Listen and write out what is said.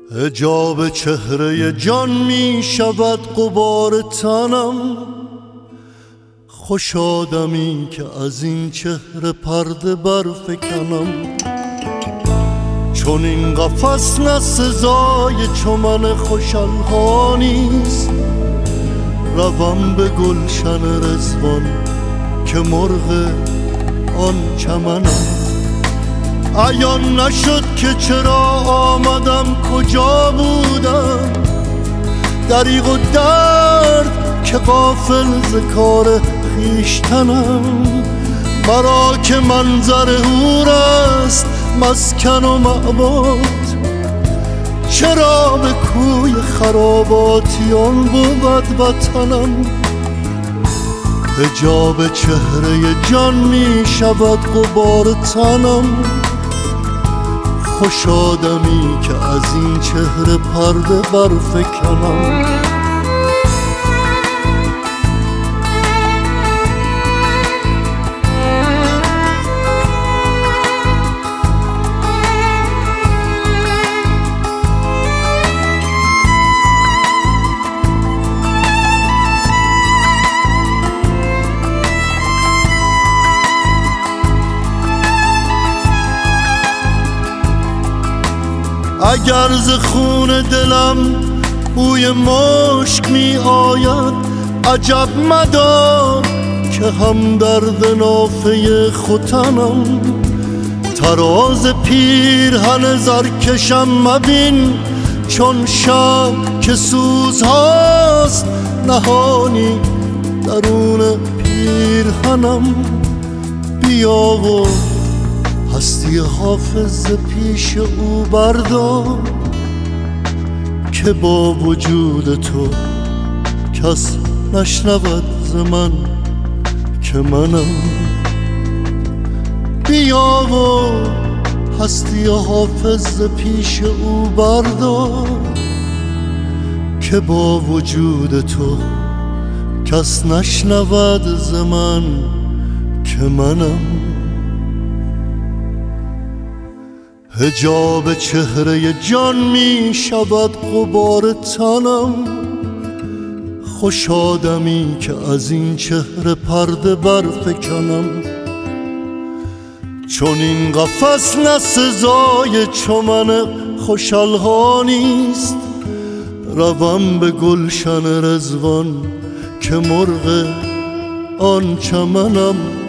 حجاب چهره جان می شود غبار تنم، خوش آدمی که از این چهره پرده برفکنم. چون این قفس نه سزای چمن خوش الحانیست، روم به گلشن رضوان که مرغ آن چمنم. عیان نشد که چرا آمدم کجا بودم، دریغ و درد که غافل ز کار خویشتنم. مرا که منظر هور است مسکن و معبود، چرا به کوی خراباتیان بود وطنم. حجاب چهره جان می شود غبار تنم، خوش آدمی که از این چهره پرده برفکنم. اگر ز خون دلم بوی مشک می آید، عجب مدار که هم درد نافه ختنم. تراز پیرهن زرکشم مبین چون شب که سوزهاست نهانی درون پیرهنم. بیا و هستی حافظ پیش او بردار که با وجود تو کس نشنود ز من که منم. بیا و هستی حافظ پیش او بردار که با وجود تو کس نشنود ز من که منم. حجاب چهره جان می شود غبار تنم، خوش آدمی که از این چهره پرده برفکنم. چون این قفس نه سزای چمن خوش الحانیست، روم به گلشن رضوان که مرغ آن چمنم.